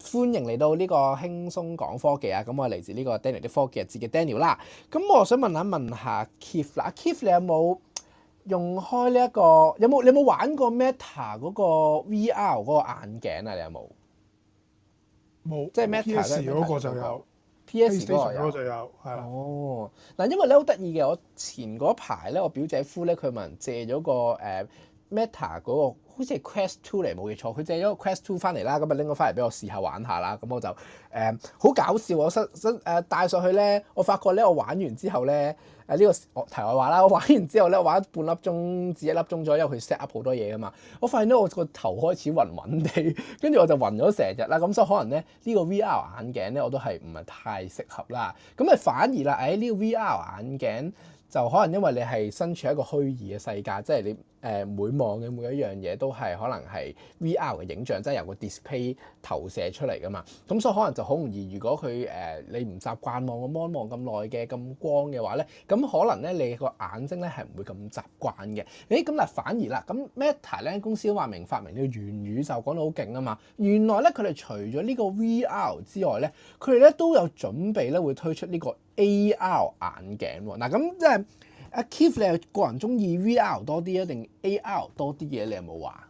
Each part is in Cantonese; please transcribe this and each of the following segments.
歡迎嚟到呢個輕鬆講科技啊！咁我嚟自呢個 Daniel 啲科技日誌嘅 Daniel 啦。咁我想問下 Keith 啦，Keith 你有冇用開呢一個？你有冇玩過 Meta 嗰個 VR 嗰個眼鏡啊？你有冇？ 冇， 即係 Meta PS 嗰個就有 PS 嗰個 ，PlayStation 嗰個就有，係啦。 哦，嗱，因為咧好得意嘅，我前嗰排咧，我表姐夫咧佢問人借咗個Meta 嗰個好似係 Quest 2嚟，冇記錯，佢借咗個 Quest 2翻嚟啦，咁啊拎咗翻嚟俾我試下玩下啦，咁我就好搞笑，我帶上去咧，我發覺咧我玩完之後咧呢個題外話啦，我玩完之後咧，我玩半粒鐘至1粒鐘左右，因為佢 set up 好多嘢噶嘛，我發現咧我個頭開始暈暈地，跟住我就暈咗成日啦，咁所以可能咧呢個 VR 眼鏡咧我都係唔係太適合啦，咁啊反而啦，呢個 VR 眼鏡就可能因為你係身處一個虛擬嘅世界，即係你每望嘅每一樣嘢都係可能係 VR 嘅影像，即係由個 display 投射出嚟噶嘛。咁所以可能就好容易，如果佢你唔習慣望個 mon 望咁耐嘅咁光嘅話咧，咁可能咧你個眼睛咧係唔會咁習慣嘅。咁但反而啦，咁 Meta 咧公司都話明發明呢個元宇宙講到好勁啊嘛。原來咧佢哋除咗呢個 VR 之外咧，佢哋咧都有準備咧會推出呢個 AR 眼鏡喎。嗱咁即係阿 Keith 你係個人中意 VR 多啲啊，定 AR 多啲嘅？你有冇話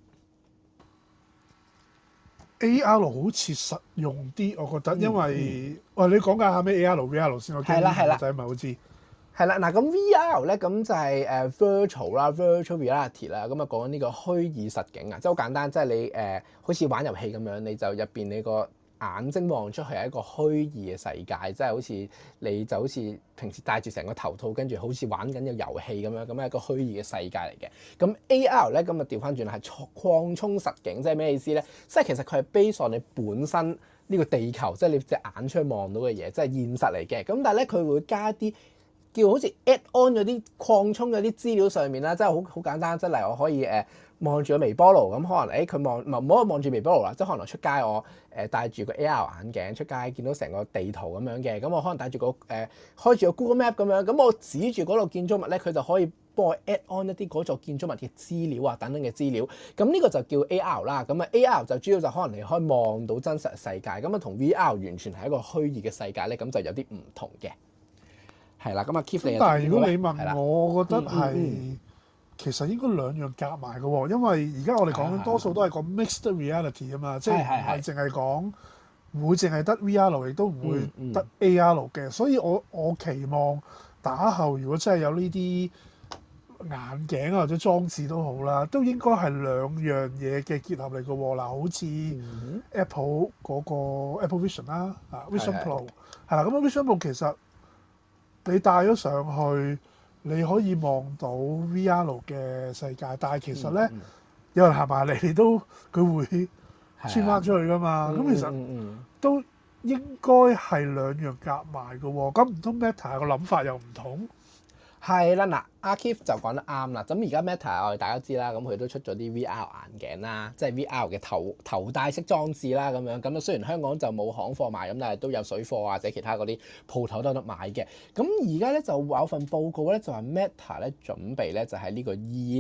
AR 好似實用啲，我覺得，因為喂你講緊下咩 AR、VR 先，我驚啲仔唔係好知。 係啦，嗱咁 VR 咧咁就係virtual 啦，virtual reality 啦，咁啊講緊呢個虛擬實境啊，即係好簡單，即係你好似玩遊戲咁樣，你就入邊你個眼睛望出去係一個虛擬嘅世界，即係好似你就好似平時戴住成個頭套，跟住好似玩緊個遊戲咁樣，咁係一個虛擬嘅世界嚟嘅。咁 AR 咧咁啊調翻轉係擴充實境，即係咩意思咧？即係其實佢係 base on你本身呢個地球，即係你隻眼出去望到嘅嘢，即係現實嚟嘅。咁但係咧佢會加啲叫好似 add on 嗰啲擴充嗰啲資料上面啦，即係好簡單，即係例如我可以望住個微波爐咁，可能佢唔好望住微波爐啦，即係可能我出街我戴住個 AR 眼鏡出街，見到成個地圖咁樣嘅，咁我可能戴住個開住個 Google Map 咁樣，咁我指住嗰度建築物咧，佢就可以幫我 add on 一啲嗰座建築物嘅資料啊等等嘅資料，咁呢個就叫 AR 啦。咁啊 AR 就主要就可能你可以望到真實世界，咁啊同 VR 完全係一個虛擬嘅世界咧，咁就有啲唔同嘅。係啦，咁啊 Keith 你但係如果你問我，我覺得係其實應該兩樣夾埋嘅喎，因為而家我哋講緊多數都係講 mixed reality 啊嘛，即係唔係淨係講唔會淨係得 VR，亦都唔會得 AR 嘅，所以我期望打後如果真係有呢啲眼鏡或者裝置都好啦，都應該係兩樣嘢嘅結合嚟嘅喎。嗱，好似 Apple 嗰個 Apple Vision 啦，Vision Pro 係啦，咁 Vision Pro 其實你戴咗上去，你可以望到 VR 嘅世界，但係其實咧，有人行埋嚟，你都佢會穿翻出去噶嘛。咁其實都應該係兩樣夾埋嘅喎。咁唔通 Meta 個諗法又唔同？ 係啦，嗱，阿 Keith 就講得啱啦。咁而家 Meta 我哋大家知啦，咁佢都出咗啲 VR 眼鏡啦，即係 VR 嘅頭戴式裝置啦，咁樣。咁啊，雖然香港就冇行貨賣，咁但係都有水貨或者其他嗰啲鋪頭都有得買嘅。咁而家咧就有份報告咧，就話 Meta 咧準備咧就喺呢個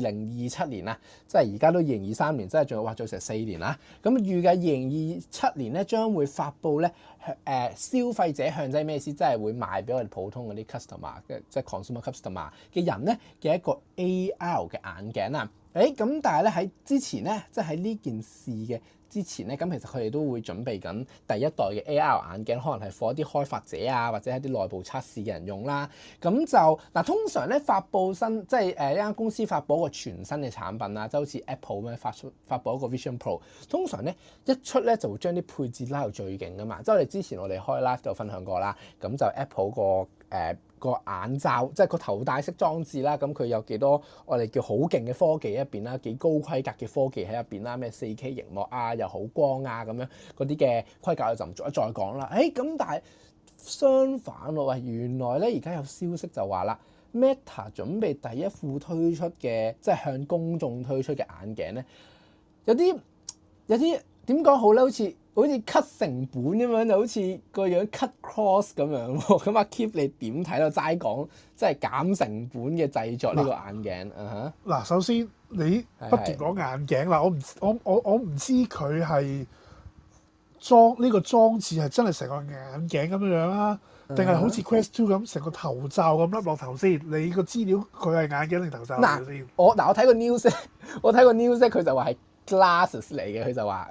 2027年啦，即係而家都2023年，即係仲有做成4年啦。咁預計2027年咧將會發布咧消費者向，即係咩意思？即係會賣俾我哋普通嗰啲 customer 即係 consumer customer嘅人咧嘅一個 AR 嘅眼鏡啊，咁但係咧喺之前咧，即係喺呢件事嘅之前咧，咁其實佢哋都會準備緊第一代嘅 AR 眼鏡，可能係 for 一啲開發者啊，或者係啲內部測試嘅人用啦。咁就嗱，通常咧發布新即係一間公司發布一個全新嘅產品啊，即係好似 Apple 咁樣發布一個 Vision Pro，通常咧一出咧就會將啲配置拉到最勁噶嘛。即係我哋之前我哋開 live 都有分享過啦，咁就 Apple 個眼罩，即係個頭戴式裝置啦，咁佢有幾多我哋叫好勁嘅科技喺入邊啦，幾高規格嘅科技喺入邊啦，咩 4K 螢幕啊，又好光啊咁樣嗰啲嘅規格就唔再講啦。咁但係相反喎，喂，原來咧而家有消息就話啦 ，Meta 準備第一副推出嘅，即係向公眾推出嘅眼鏡咧，有啲點講好咧，好似 cut 成本咁樣，就好似個樣 cut cross 咁樣喎。咁阿 Keith 你點睇到齋講即係減成本嘅製作呢個眼鏡？ 嗱，首先你不斷講眼鏡啦，我唔知佢係呢個裝置係真係成個眼鏡咁樣樣啊，定係好似 Quest 2咁成個頭罩咁笠落頭先？你個資料佢係眼鏡定頭罩嚟先？ 我睇個 news，佢就話係 glasses 嚟嘅，佢就話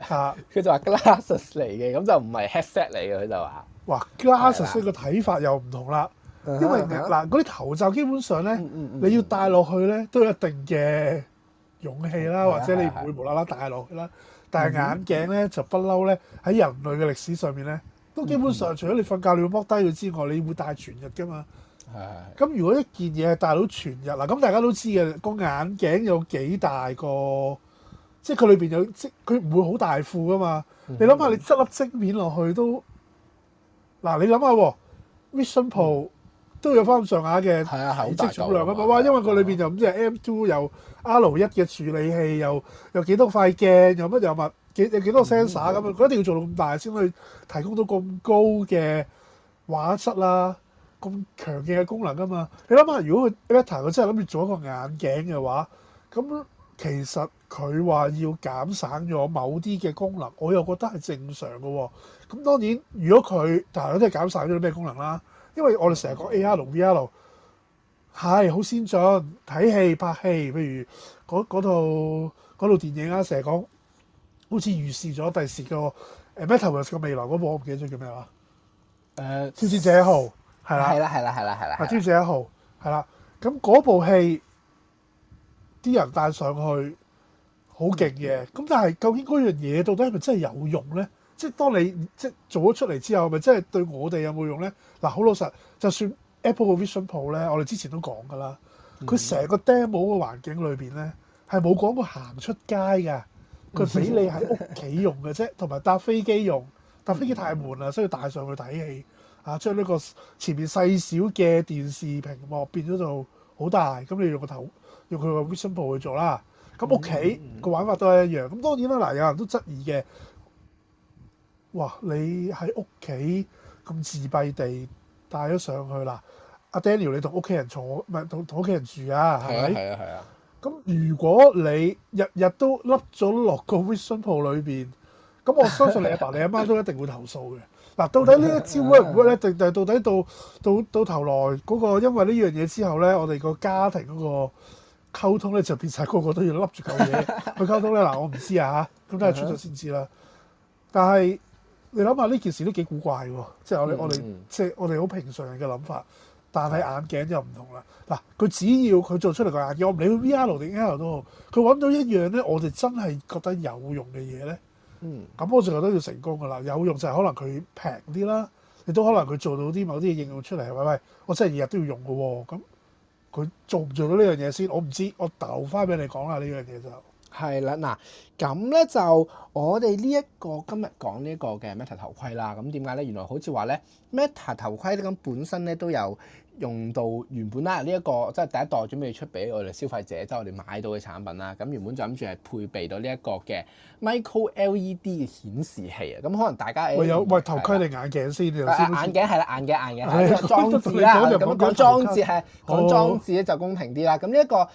glasses 嚟嘅，咁就唔係 headset 嚟嘅，佢就話。 哇 glasses 個睇法又唔同啦，因為嗱嗰啲頭罩基本上咧，你要戴落去咧都有一定嘅勇氣啦，或者你唔會無啦啦戴落去啦。但係眼鏡咧就不嬲咧，喺人類嘅歷史上面咧，都基本上除咗你瞓覺你要剝低佢之外，你會戴全日噶嘛。咁如果一件嘢係戴到全日嗱，咁大家都知嘅個眼鏡有幾大個，即係佢裏邊有即佢唔會好大副噶嘛。你諗下，你執粒晶片落去都嗱，你諗下喎 Vision Pro 都有翻咁上下嘅體積重量啊嘛。哇，因為佢裏邊就唔知係 M2 又 R1 嘅處理器，又幾多塊鏡，又乜又乜有幾多 sensor 咁啊！佢一定要做到咁大先可以提供到咁高嘅畫質啦，咁強勁嘅功能噶嘛。你諗下，如果佢 Meta 佢真係諗住做一個眼鏡嘅話，咁其實佢話要減省咗某啲嘅功能，我又覺得係正常嘅喎。咁當然，如果佢但係都係減省咗啲咩功能啦？因為我哋成日講 AR 同 VR 係好先進，睇戲拍戲，譬如嗰套電影啊，成日講好似預示咗第時個Metaverse 嘅未來嗰部，我唔記得咗叫咩話？挑戰者1號係啦，挑戰者1號係啦。咁嗰部戲啲人戴上去好勁嘅，咁但係究竟嗰樣嘢到底係咪真係有用咧？即係當你即係做咗出嚟之後，係咪真係對我哋有冇用咧？嗱，好老實，就算 Apple 嘅 Vision Pro 咧，我哋之前都講㗎啦，佢成個 demo 嘅環境裏邊咧係冇講過行出街㗎，佢俾你喺屋企用嘅啫，同埋搭飛機用。搭飛機太悶啦，所以帶上去睇戲啊，將呢個前面細小嘅電視屏幕變咗做好大，咁你用佢個 Vision Pro 去做啦。咁屋企個玩法都係一樣。咁當然啦，嗱，有人都質疑嘅。哇！你喺屋企咁自閉地帶咗上去啦，阿 Daniel 你同屋企人坐，唔係同屋企人住啊？係咪？係啊。咁如果你日日都笠咗落個 Vision Pro 裏邊，咁我相信你阿爸你阿媽都一定會投訴嘅。嗱，到底呢一招 work 唔 work 咧？定係到底到頭來嗰個因為呢樣嘢之後咧，我哋個家庭嗰個溝通咧就變晒個個都要笠住嚿嘢去溝通咧。嗱，我唔知啊嚇，咁都係出咗先知啦。但係你諗下呢件事都幾古怪喎，即係我哋即係我哋好平常人嘅諗法，但係眼鏡就唔同啦。嗱，佢只要佢做出嚟個眼鏡，我唔理佢 VR 定 AR 都好，佢揾到一樣咧，我哋真係覺得有用嘅嘢咧，咁我就覺得要成功噶啦。有用就係可能佢平啲啦，亦都可能佢做到啲某啲嘢應用出嚟。喂，我真係日日都要用嘅喎，咁佢做唔做到呢樣嘢先？我唔知，我留翻俾你講啦。呢樣嘢就係啦，嗱，咁咧就我哋呢一個今日講呢個嘅 Meta 頭盔啦。咁點解咧？原來好似話咧 Meta 頭盔咧咁本身咧都有用到原本啦，呢一個即係第一代準備出俾我哋消費者，即係我哋買到嘅產品啦。咁原本就諗住係配備到呢一個嘅 Micro LED 嘅顯示器啊。咁可能大家喂頭盔定眼鏡先？ 眼鏡係啦，眼鏡係裝置啦。咁講裝置係講裝置咧就公平啲啦。咁呢一個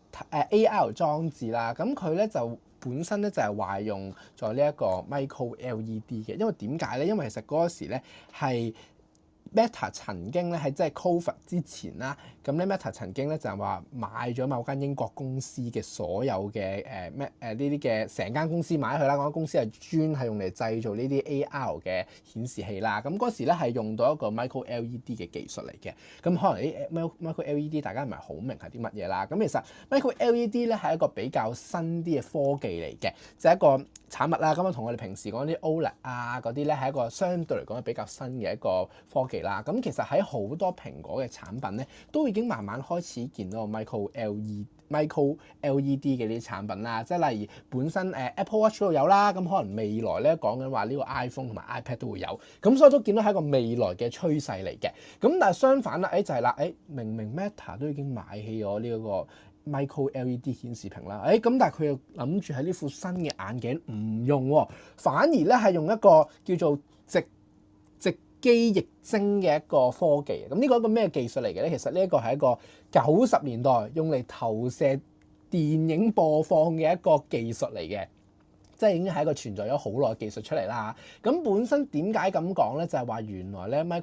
AR 裝置啦，咁佢咧就本身咧就係話用咗呢一個 Micro LED 嘅，因為點解咧？因為其實嗰時咧係Meta 曾經咧喺即係 Covid 之前啦，咁咧 Meta 曾經咧就係話買咗某間英國公司嘅所有嘅呢啲嘅成間公司買咗佢啦，嗰間公司係專係用嚟製造呢啲 AR 嘅顯示器啦。咁嗰時咧係用到一個 Micro LED 嘅技術嚟嘅。咁可能啲 Micro LED 大家唔係好明係啲乜嘢啦。咁其實 Micro LED 咧係一個比較新啲嘅科技嚟嘅，就係一個產物啦。咁啊同我哋平時講啲 OLED 啊嗰啲咧係一個相對嚟講係比較新嘅一個科技啦。咁其實喺好多蘋果嘅產品咧，都已經慢慢開始見到個 Micro LED 嘅呢啲產品啦。即係例如本身Apple Watch 都有啦，咁可能未來咧講緊話呢個 iPhone 同埋 iPad 都會有。咁所以都見到係一個未來嘅趨勢嚟嘅。咁但係相反啦，就係啦，明明 Meta 都已經買起咗呢一個 Micro LED 顯示屏啦，咁但係佢又諗住喺呢副新嘅眼鏡唔用喎，反而咧係用一個叫做直機液晶嘅一個科技。咁呢個一個咩技術嚟嘅咧？其實呢一個係一個90年代用嚟投射電影播放嘅一個技術嚟嘅。 即係已經係一個存在咗好耐嘅技術出嚟啦。咁本身點解咁講咧？就係話原來咧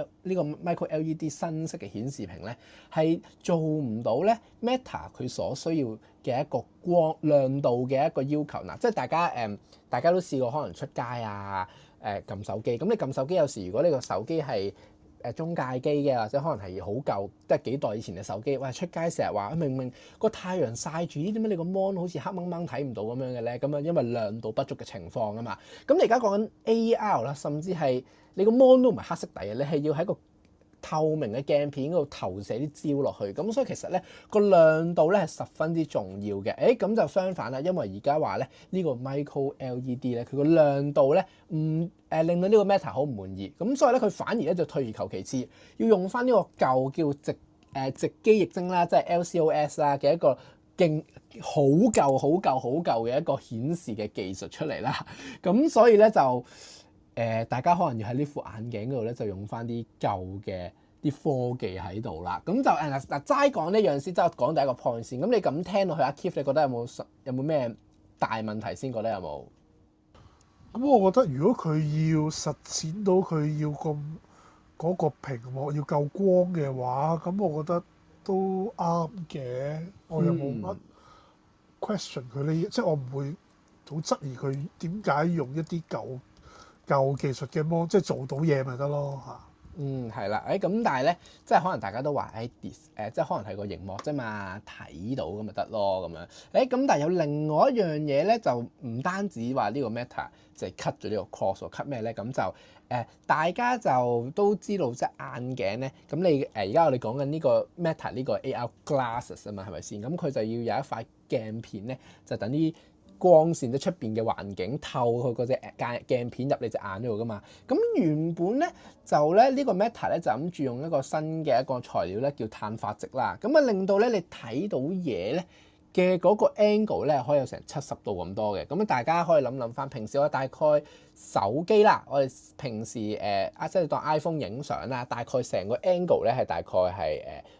micro LED 新式嘅顯示屏咧係做唔到咧 Meta 佢所需要嘅一個光亮度嘅一個要求嗱，即係大家都試過可能出街啊撳手機，咁你撳手機有時如果你個手機係中介機嘅，或者可能係好舊，即係幾代以前嘅手機，喂出街成日話明明個太陽曬住，點解你個 mon 好似黑掹掹睇唔到咁樣嘅咧？咁啊因為亮度不足嘅情況啊嘛。咁你而家講緊 AR 啦，甚至係你個 mon 都唔係黑色底嘅，你係要喺個透明嘅鏡片嗰度投射啲焦落去，咁所以其實咧個亮度咧係十分之重要嘅。咁就相反啦，因為而家話咧呢個 micro LED 咧佢個亮度咧令到呢個 Meta 好唔滿意，咁所以咧佢反而咧就退而求其次，要用翻呢個舊叫直機液晶啦，即係 LCOS 啦嘅一個好舊嘅一個顯示嘅技術出嚟啦。咁所以咧就大家可能要喺呢副眼鏡嗰度咧，就用翻啲舊嘅啲科技喺度啦。咁就齋講呢樣先，即係講第一個 point 先。咁你咁聽落去，阿 Keith 你覺得有冇咩大問題先？覺得有冇？ 咁我覺得如果佢要實踐到佢要嗰個屏幕要夠光嘅話，咁我覺得都啱嘅。我又冇乜 question 佢呢，即係我唔會好質疑佢點解用一啲舊技術嘅芒，即係做到嘢咪得咯嚇。 係啦，咁但係咧，即係可能大家都話即係可能係個熒幕啫嘛，睇到咁咪得咯咁樣。咁但係有另外一樣嘢咧，就唔單止話呢個 Meta 就係 cut 咗呢個 cross，cut 咩咧？咁就大家就都知道即係眼鏡咧，咁你而家我哋講緊呢個 Meta 呢個 AR glasses 啊嘛，係咪先？咁佢就要有一塊鏡片咧，就等啲光線即出邊嘅環境透去嗰隻鏡片入你隻眼度噶嘛。咁原本咧就咧呢個 Meta 咧就諗住用一個新嘅一個材料咧叫碳化矽啦，咁啊令到咧你睇到嘢咧嘅嗰個 angle 咧可以有成70度咁多嘅。咁啊大家可以諗翻，平時我大概手機啦，我哋平時即係當 iPhone 影相啦，大概成個 angle 咧係大概係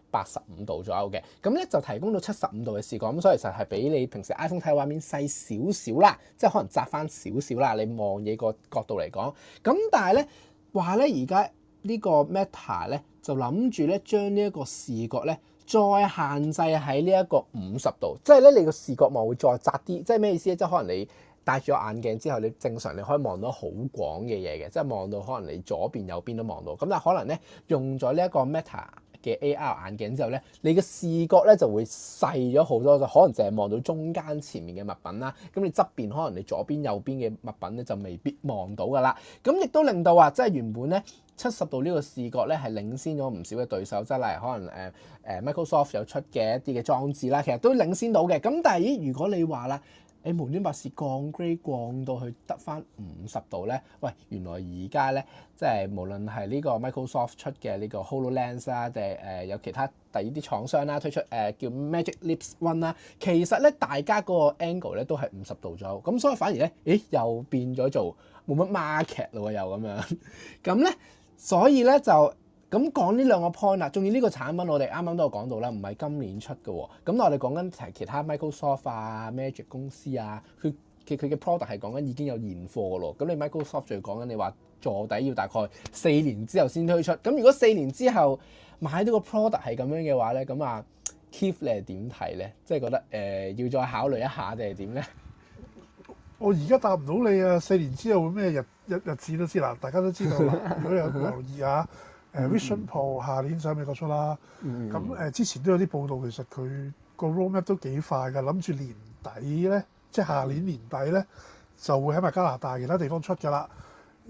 85度左右嘅，咁咧就提供到75度嘅視覺，咁所以其實係比你平時 iPhone 睇畫面細少少啦，即係可能窄翻少少啦，你望嘢個角度嚟講。咁但係咧話咧而家呢個 Meta 咧就諗住咧將呢一個視覺咧再限制喺呢一個50度，即係咧你個視覺望會再窄啲，即係咩意思咧？即係可能你戴住個眼鏡之後，你正常你可以望到好廣嘅嘢嘅，即係望到可能你左邊右邊都望到。咁但係可能咧用咗呢一個 Meta嘅 AR 眼鏡之後咧，你嘅視覺咧就會細咗好多，就可能淨係望到中間前面嘅物品啦。咁你側邊可能你左邊右邊嘅物品咧就未必望到噶啦。咁亦都令到話即係原本咧70度呢個視覺咧係領先咗唔少嘅對手，即係例如可能Microsoft 有出嘅一啲嘅裝置啦，其實都領先到嘅。咁但係如果你話啦，你無端白事降 grade 降到去得翻50度咧，喂，原來而家咧即係無論係呢個 Microsoft 出嘅呢個 HoloLens 啦，定係有其他第二啲廠商啦推出叫 Magic Leap One 啦，其實咧大家嗰個 angle 咧都係50度左右，咁所以反而咧，又變咗做冇乜 market 咯，又咁樣，咁咧所以咧就。咁講呢兩個 point 啦，仲要呢個產品我哋啱啱都有講到啦，唔係今年出嘅喎。咁我哋講緊其他 Microsoft 啊、Magic 公司啊，佢嘅 product 係講緊已經有現貨嘅咯。咁你 Microsoft 仲要講緊你話坐底要大概4年之後先推出。咁如果4年之後買到個 product 係咁樣嘅話咧，咁啊 Keith 你係點睇咧？即係覺得要再考慮一下定係點咧？ 我而家答唔到你啊！4年之後會咩日子都知啦，大家都知道啦。如果有留意啊。Vision Pro 下年上美國出啦，咁之前都有啲報道，其實佢個 roadmap 都幾快㗎，諗住年底咧，即係下年年底咧就會喺埋加拿大其他地方出㗎啦。而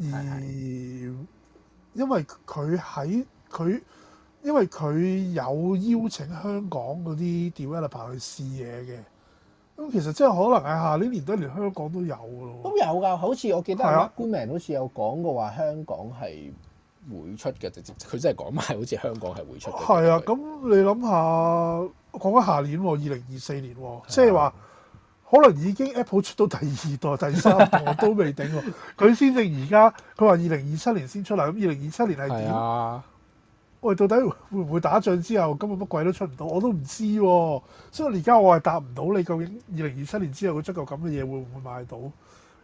因為佢有邀請香港嗰啲 developer 去試嘢嘅，咁其實即係可能係下年年底連香港都有㗎咯。都有㗎，好似我記得 Markman 好似有講過話香港係會出嘅，直接佢真係講埋，好似香港係會出嘅。係啊， 咁你諗下，講緊下年喎，2024年喎，即係話可能已經 Apple 出到第2代、第3代都未定喎。佢先正而家，佢話2027年先出嚟，咁2027年係點？喂，到底會唔會打仗之後根本乜鬼都出唔到？我都唔知喎。所以而家我係答唔到你究竟2027年之後佢出嚿咁嘅嘢會唔會賣到？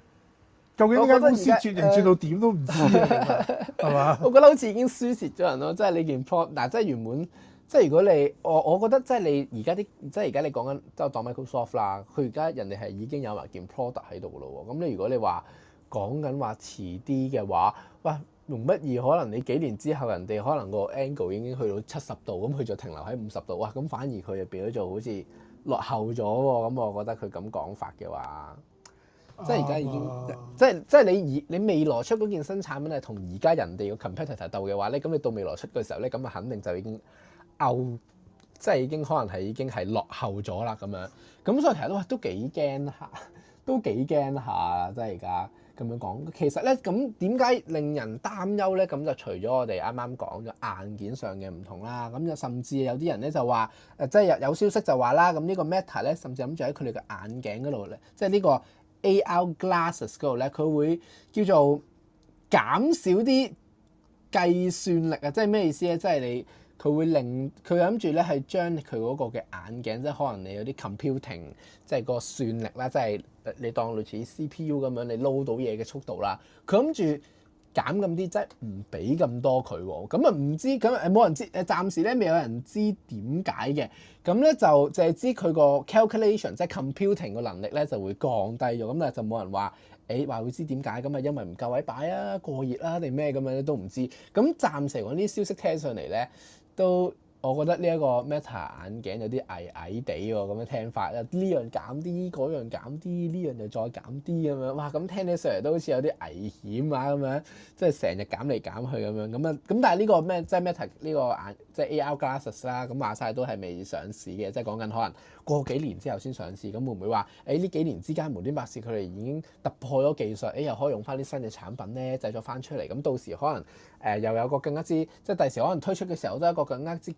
究竟呢間公司轉型轉到我點都唔知啊，其實係嘛？ 我覺得好似已經輸蝕咗人咯，即係你件 product 嗱，即係原本即係如果你我覺得即係你而家啲即係而家你講緊即係當 Microsoft 啦，佢而家人哋係已經有埋件 product 喺度噶咯喎，咁你如果你話講緊話遲啲嘅話，喂容乜易可能你幾年之後人哋可能個 angle 已經去到70度，咁佢就停留喺50度，哇咁反而佢就變咗做好似落後咗喎，咁我覺得佢咁講法嘅話。即係而家已經，即係你未來出嗰件新產品係同而家人哋個 competitor 鬥嘅話咧，咁你到未來出嘅時候咧，咁啊肯定就已經 out，即係已經可能係已經係落後咗啦咁樣。咁所以其實都幾驚下，都幾驚下，即係而家咁樣講。其實咧，咁點解令人擔憂咧？咁就除咗我哋啱啱講咗硬件上嘅唔同啦，咁就甚至有啲人咧就話，即係有消息就話啦，咁呢個 Meta 咧，甚至諗住喺佢哋嘅眼鏡嗰度咧，即係呢個AR glasses 嗰度咧，佢會叫做減少啲計算力啊！即係咩意思咧？即係佢會令佢諗住咧係將佢嗰個嘅眼鏡，即係可能你有啲 computing，即係個算力啦，即係你當類似 CPU 咁樣，你撈到嘢嘅速度啦。佢諗住減咁啲，即係唔俾咁多佢喎。咁啊唔知咁冇人知暫時咧未有人知點解嘅。咁咧就淨係知佢個 calculation 即係 computing 個能力咧就會降低咗。咁但係就冇人話話會知點解咁啊？因為唔夠位擺啊，過熱啦定咩咁樣都唔知。咁暫時講啲消息聽上嚟咧，都我覺得呢一個 Meta 眼鏡有啲矮矮地喎，咁樣聽法啊，呢樣減啲，嗰樣減啲，呢樣又再減啲咁樣，哇！咁聽起上嚟都好似有啲危險啊咁樣，即係成日減嚟減去咁樣，咁啊咁但係呢個咩即係 Meta 呢個眼即係 AR glasses 啦，咁話晒都係未上市嘅，即係講緊可能過幾年之後先上市，咁會唔會話呢幾年之間無端白事佢哋已經突破咗技術，又可以用翻啲新嘅產品咧製作翻出嚟，咁到時可能又有個更加之即係第時可能推出嘅時候都係一個更加之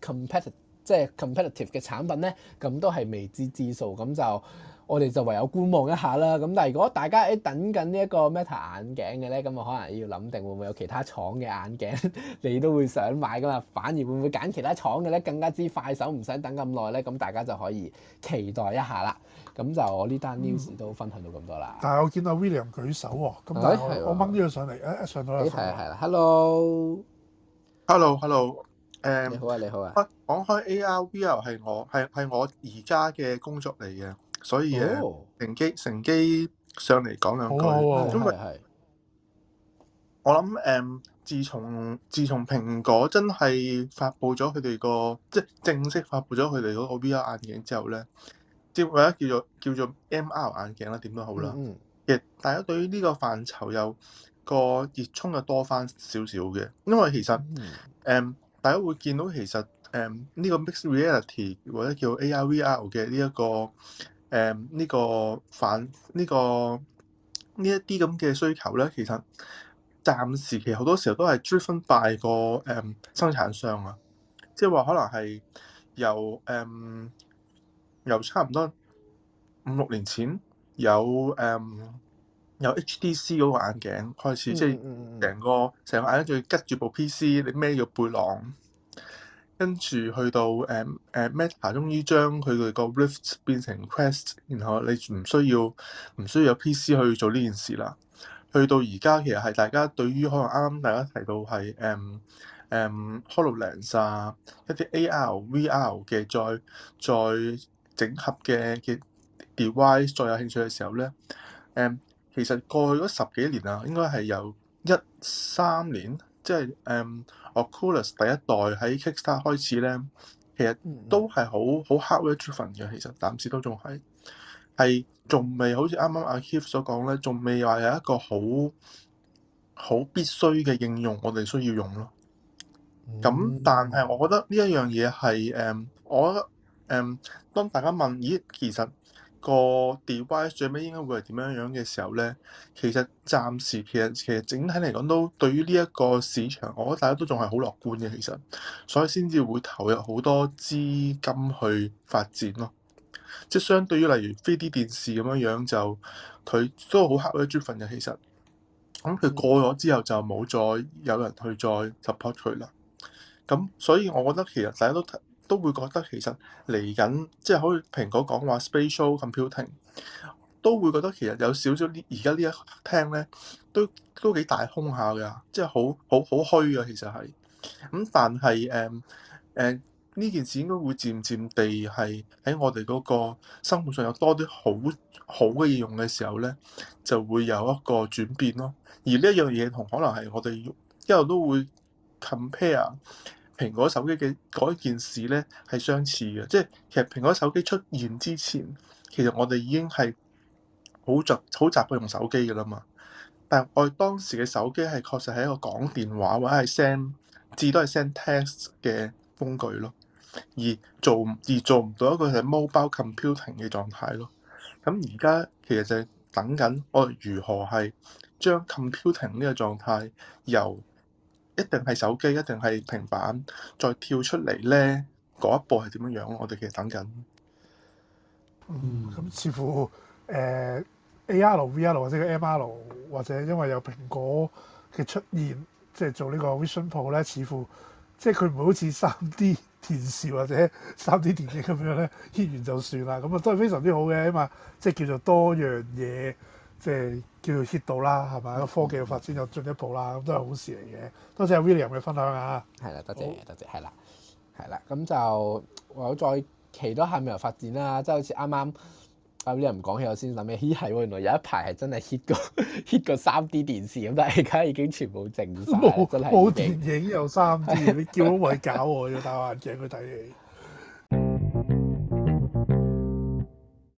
competitive 嘅產品咧，咁都係未知之數，咁就我哋就唯有觀望一下啦。咁但係如果大家等緊呢一個 Meta 眼鏡嘅咧，咁啊可能要諗定會唔會有其他廠嘅眼鏡你都會想買噶嘛？反而會唔會揀其他廠嘅咧更加之快手，唔使等咁耐咧？咁大家就可以期待一下啦。咁就我呢單 news 都分享到咁多啦。 但係我見到 William 舉手喎，咁但係我掹呢個上嚟，上到啦。 係啦，hello。你好啊，你好啊。 講開 AR、VR 係我而家嘅工作嚟嘅，所以乘機上嚟講兩句。因為我諗自從蘋果真係發布咗佢哋個即係正式發布咗佢哋嗰個 VR 眼鏡之後咧，即係或者叫做 MR 眼鏡啦，點都好啦。其實大家對於呢個範疇有個熱衷就多翻少少嘅，因為其實大家會見到其實呢個 mixed reality 或者叫 AR/VR 嘅呢一個呢一啲咁嘅需求咧，其實暫時其實好多時候都係 driven by 個生產商啊，即係話可能係由差唔多5-6年前有 HTC 嗰個眼鏡開始，即係成個眼鏡仲要拮住部 PC，你孭住背囊，跟住去到Meta 終於將佢哋個 Rift 變成 Quest，然後你唔需要有 PC 去做呢件事啦。去到而家其實係大家對於可能啱啱大家提到係HoloLens 啊，一啲 AR、VR 嘅再整合嘅 device 再有興趣嘅時候咧，其實過去嗰10幾年啊，應該係由13年，即係Oculus 第一代喺 Kickstarter 開始咧，其實都係好 hardware driven 嘅，其實暫時都仲係仲未好似啱啱阿 Keith 所講咧，仲未話有一個好必須嘅應用，我哋需要用咯。咁但係我覺得呢一樣嘢係我覺得當大家問咦，其實個 device 最尾應該會係點樣嘅時候咧，其實暫時其實整體嚟講都對於呢一個市場，我覺得大家都仲係好樂觀嘅，其實，所以先至會投入好多資金去發展咯。即係相對於例如 3D 電視咁樣就佢都好 hardware driven嘅，其實咁佢過咗之後就冇再有人去再 support 佢啦。咁所以我覺得其實大家都會覺得其實嚟緊即係好似蘋果講話 spatial computing， 都會覺得其實有少少而家呢一聽咧，都幾大空下㗎，即係好虛啊，其實係。咁但係呢件事應該會漸漸地係喺我哋嗰個生活上有多啲好嘅應用嘅時候咧，就會有一個轉變咯。而呢一樣嘢同可能係我哋一路都會 compare 蘋果手機嘅嗰一件事咧係相似嘅，即係其實蘋果手機出現之前，其實我哋已經係好習慣用手機㗎啦嘛。但係我哋當時嘅手機係確實係一個講電話或者係 send 至多係 send text 嘅工具咯，而做唔到一個係 mobile computing 嘅狀態咯。咁而家其實就係等緊我哋如何係將 computing 呢個狀態由一定係手機一定係平板再跳出嚟咧，嗰一步係點樣樣？我哋其實等緊。 咁似乎AR、VR 或者個 MR 或者因為有蘋果嘅出現，即係做呢個 Vision Pro 咧，似乎即係佢唔會好似 3D 電視或者 3D 電影咁樣咧 hit 完就算啦。咁啊都係非常之好嘅，起碼即係叫做多樣嘢，即係叫做 hit 到啦，係咪？個科技嘅發展又進一步啦，咁都係好事嚟嘅。多謝阿 William 嘅分享啊！ 係啦，多謝，係啦，咁就我再期多下未來發展啦，即係好似啱啱阿 William 講起，我先諗起，咦係喎，原來有一排係真係 hit 過 3D 電視咁，但係而家已經全部靜晒，真係冇電影又 3D，你叫好位搞我要戴眼鏡去睇戲。